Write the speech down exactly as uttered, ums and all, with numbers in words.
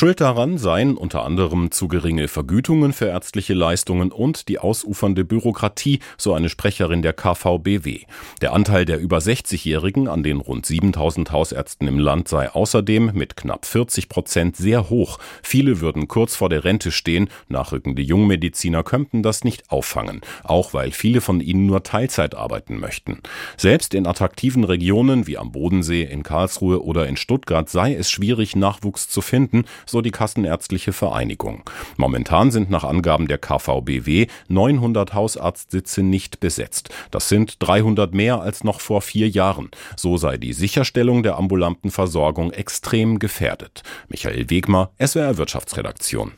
Schuld daran seien unter anderem zu geringe Vergütungen für ärztliche Leistungen und die ausufernde Bürokratie, so eine Sprecherin der K V B W. Der Anteil der über sechzigjährigen an den rund siebentausend Hausärzten im Land sei außerdem mit knapp vierzig Prozent sehr hoch. Viele würden kurz vor der Rente stehen, nachrückende Jungmediziner könnten das nicht auffangen, auch weil viele von ihnen nur Teilzeit arbeiten möchten. Selbst in attraktiven Regionen wie am Bodensee, in Karlsruhe oder in Stuttgart sei es schwierig, Nachwuchs zu finden, so die Kassenärztliche Vereinigung. Momentan sind nach Angaben der K V B W neunhundert Hausarztsitze nicht besetzt. Das sind dreihundert mehr als noch vor vier Jahren. So sei die Sicherstellung der ambulanten Versorgung extrem gefährdet. Michael Wegmer, S W R Wirtschaftsredaktion.